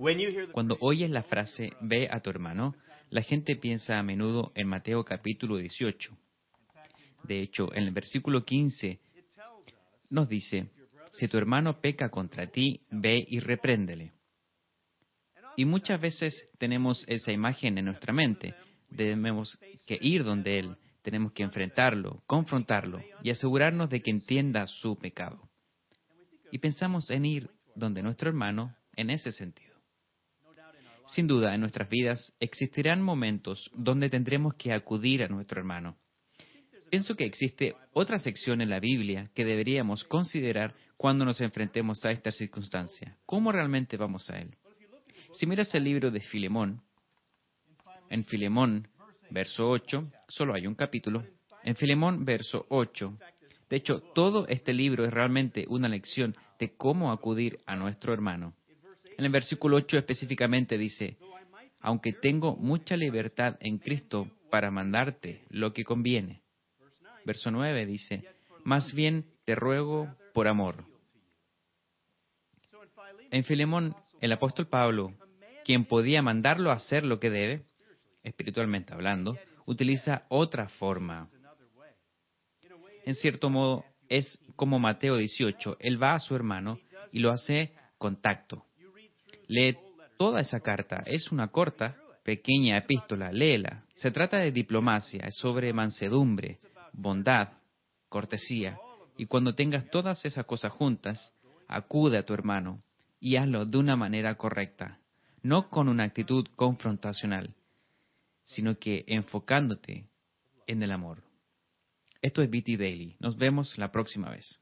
Cuando oyes la frase «ve a tu hermano», la gente piensa a menudo en Mateo capítulo 18. De hecho, en el versículo 15 nos dice: «Si tu hermano peca contra ti, ve y repréndele». Y muchas veces tenemos esa imagen en nuestra mente. Tenemos que ir donde él, tenemos que enfrentarlo, confrontarlo y asegurarnos de que entienda su pecado. Y pensamos en ir donde nuestro hermano en ese sentido. Sin duda, en nuestras vidas existirán momentos donde tendremos que acudir a nuestro hermano. Pienso que existe otra sección en la Biblia que deberíamos considerar cuando nos enfrentemos a esta circunstancia. ¿Cómo realmente vamos a él? Si miras el libro de Filemón, en Filemón, verso 8, solo hay un capítulo. En Filemón, verso 8, de hecho, todo este libro es realmente una lección de cómo acudir a nuestro hermano. En el versículo 8 específicamente dice: «Aunque tengo mucha libertad en Cristo para mandarte lo que conviene». Verso 9 dice: «Más bien te ruego por amor». En Filemón, el apóstol Pablo, quien podía mandarlo a hacer lo que debe, espiritualmente hablando, utiliza otra forma. En cierto modo, es como Mateo 18. Él va a su hermano y lo hace con tacto. Lee toda esa carta. Es una corta, pequeña epístola. Léela. Se trata de diplomacia, es sobre mansedumbre, bondad, cortesía. Y cuando tengas todas esas cosas juntas, acude a tu hermano y hazlo de una manera correcta, no con una actitud confrontacional, sino que enfocándote en el amor. Esto es BT Daily. Nos vemos la próxima vez.